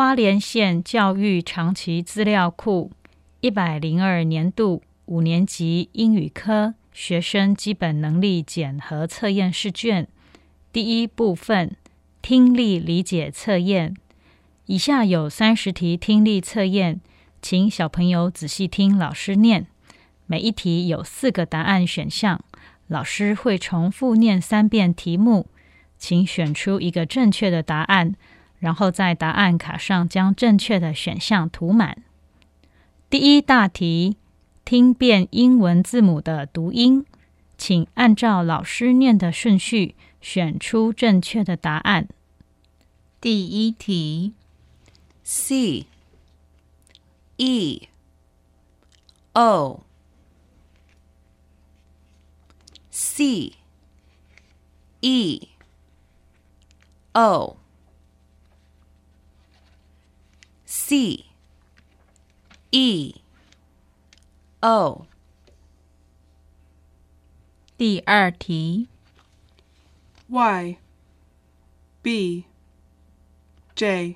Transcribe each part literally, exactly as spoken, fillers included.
花莲县教育长期资料库一百零二年度五年级英语科学生基本能力检核测验试卷第一部分听力理解测验。以下有三十题听力测验，请小朋友仔细听老师念。每一题有四个答案选项，老师会重复念三遍题目，请选出一个正确的答案，然后在答案卡上将正确的选项涂满。第一大题，听辨英文字母的读音，请按照老师念的顺序选出正确的答案。 第一题 C E O C E O C E O 第二题 Y B J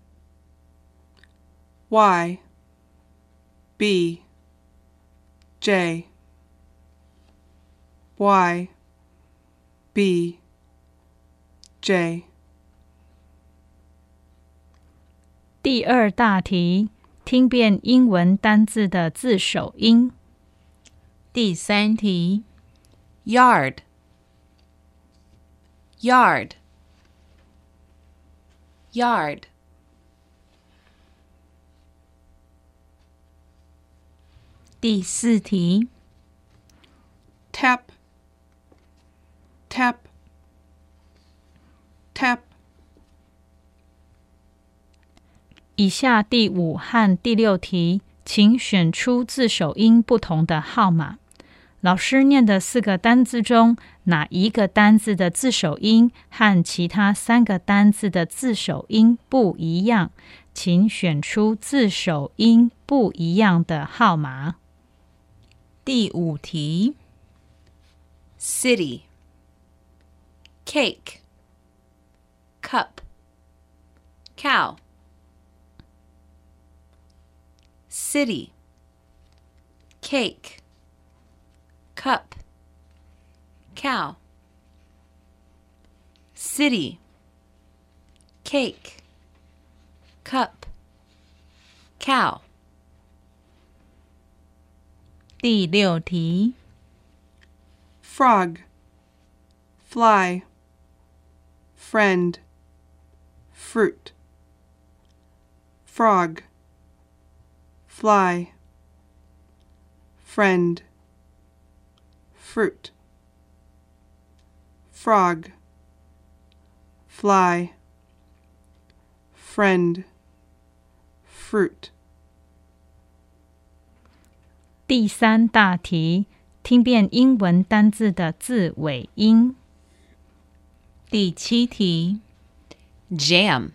Y B J Y B J 第二大题，听辨英文单字的字首音。 第三题 Yard Yard Yard 第四题 Tap Tap Tap 以下第五和第六题，请选出字首音不同的号码。老师念的四个单字中，哪一个单字的字首音和其他三个单字的字首音不一样？请选出字首音不一样的号码。 第五题 City Cake Cup Cow City Cake Cup Cow City Cake Cup Cow 第六题 Frog Fly Friend Fruit Frog Fly Friend Fruit Frog Fly Friend Fruit 第三大题，听辨英文单字的字尾音。 第七题 Jam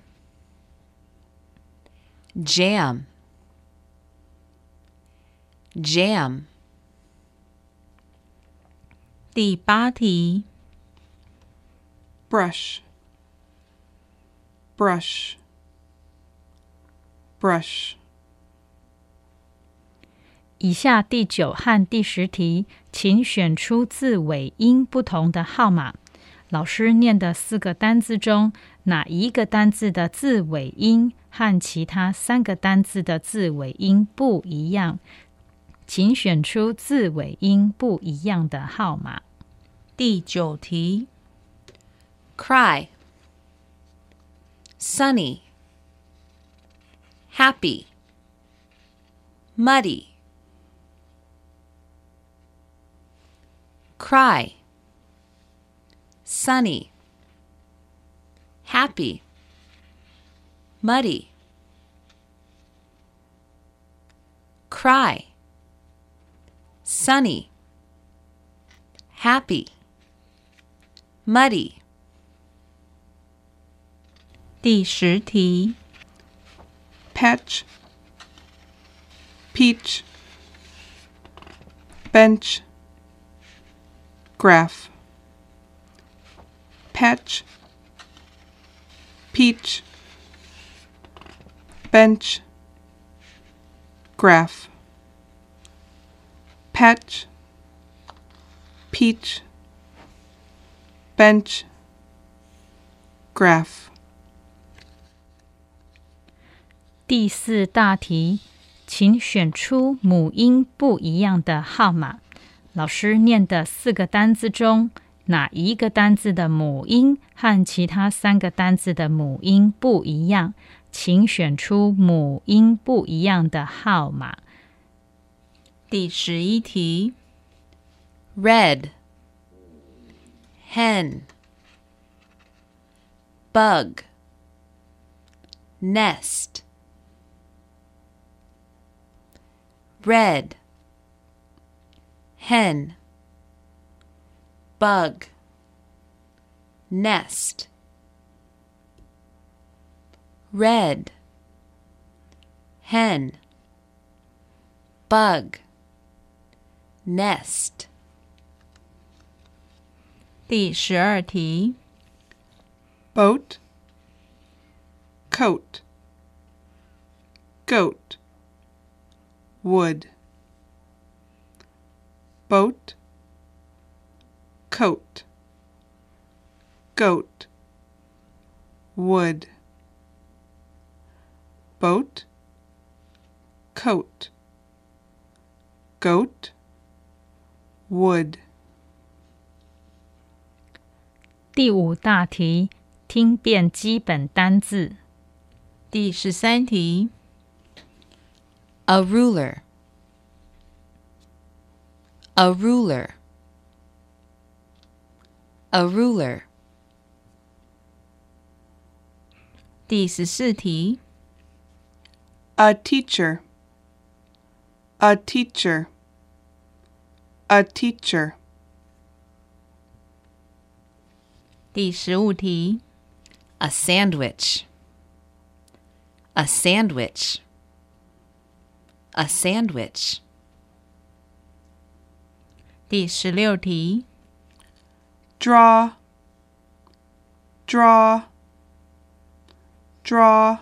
Jam Jam 第八题 Brush Brush Brush 以下第九和第十题，请选出字尾音不同的号码。老师念的四个单字中，哪一个单字的字尾音和其他三个单字的字尾音不一样？请选出字尾音不一样的号码。 第九题 Cry Sunny Happy Muddy Cry Sunny Happy Muddy Cry Sunny Happy Muddy 第十题 Patch Peach Bench Graph Patch Peach bench, graph, patch, peach, bench, graph. 第四大题，请选出母音不一样的号码。老师念的四个单字中，哪一个单字的母音和其他三个单字的母音不一样？请选出母音不一样的号码。 第十一题 Red Hen Bug Nest Red Hen Bug Nest Red Hen Bug Nest 第十二题 Boat, coat, goat, wood. Boat, coat, goat, wood. Boat, coat, goat, wood. 第五大题，听辨基本单字。 第十三题 A ruler A ruler A ruler 第十四题 A teacher, a teacher, a teacher. 第十五题 A sandwich A sandwich A sandwich 第十六题 Draw, draw, draw.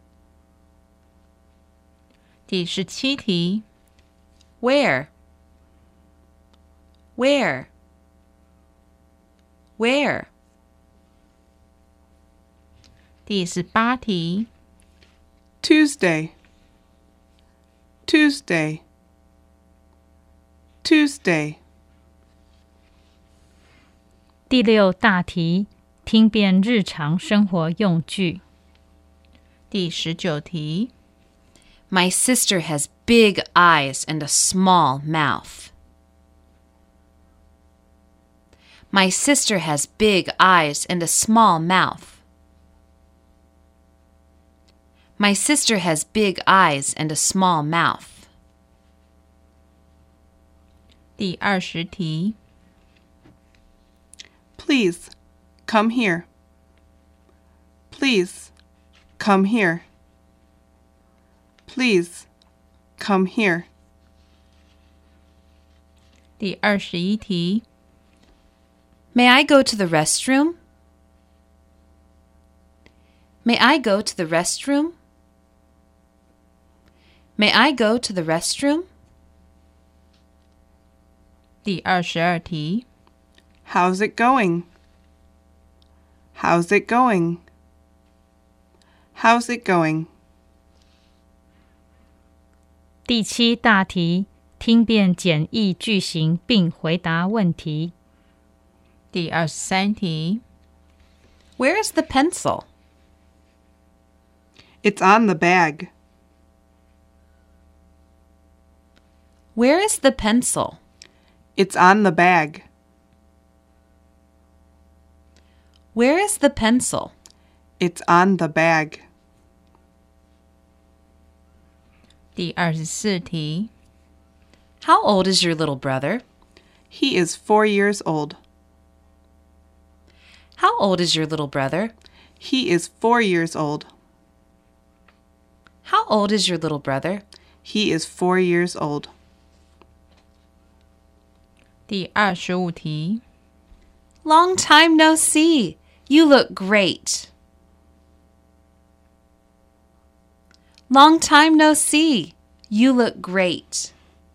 第十七题 Where Where Where 第十八题 Tuesday, Tuesday, Tuesday. 第六大题，听辨日常生活用句。 第十九题 My sister has big eyes and a small mouth. My sister has big eyes and a small mouth. My sister has big eyes and a small mouth. 第二十题 Please, come here. Please, come here. Please, come here. 第二十一题 May I go to the restroom? May I go to the restroom? May I go to the restroom? 第二十二题 How's it going? How's it going? How's it going? 第七大题，听辨简易句型并回答问题。 第二十三题 Where is the pencil? It's on the bag. Where is the pencil? It's on the bag. Where is the pencil? It's on the bag. 第二十四题 How old is your little brother? He is four years old. How old is your little brother? He is four years old. How old is your little brother? He is four years old. 第二十五题 Long time no see. You look great. Long time no see. You look great.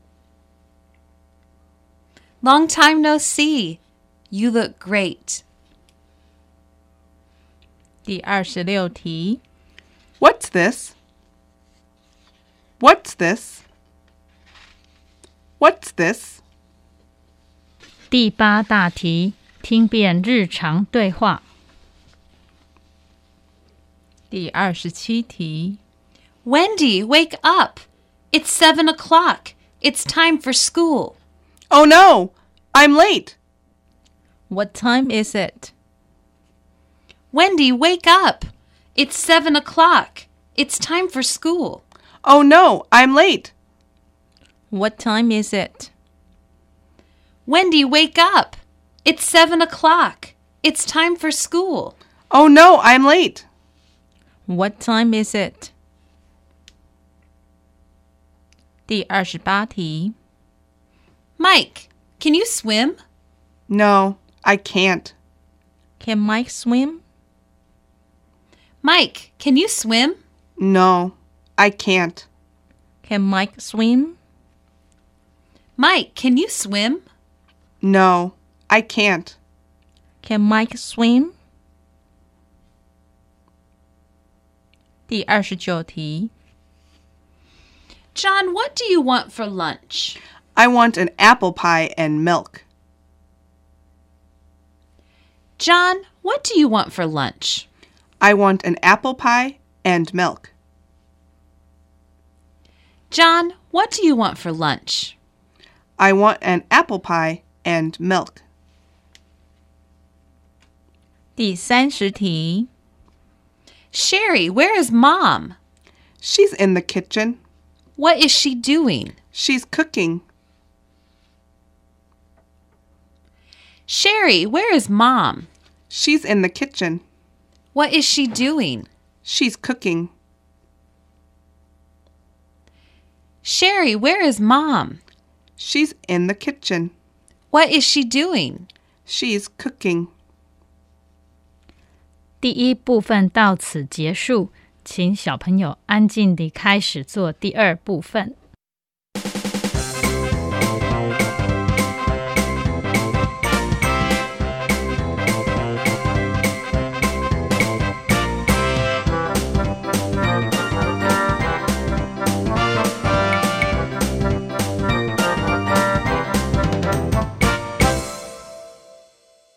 Long time no see. You look great. 第二十六题 What's this? What's this? What's this? 第八大题，听辨日常对话。 第二十七题 Wendy, wake up. It's seven o'clock. It's time for school. Oh no! I'm late! What time is it? Wendy, wake up. It's seven o'clock. It's time for school. Oh no! I'm late! What time is it? Wendy, wake up. It's seven o'clock. It's time for school. Oh no! I'm late! What time is it? 第二十八题 Mike, can you swim? No, I can't. Can Mike swim? Mike, can you swim? No, I can't. Can Mike swim? Mike, can you swim? No, I can't. Can Mike swim? 第二十九题 John, what do you want for lunch? I want an apple pie and milk. John, what do you want for lunch? I want an apple pie and milk. John, what do you want for lunch? I want an apple pie and milk. 第三十题 Sherry, where is Mom? She's in the kitchen. What is she doing? She's cooking. Sherry, where is Mom? She's in the kitchen. What is she doing? She's cooking. Sherry, where is Mom? She's in the kitchen. What is she doing? She's cooking. 第一部分到此结束，请小朋友安静地开始做第二部分。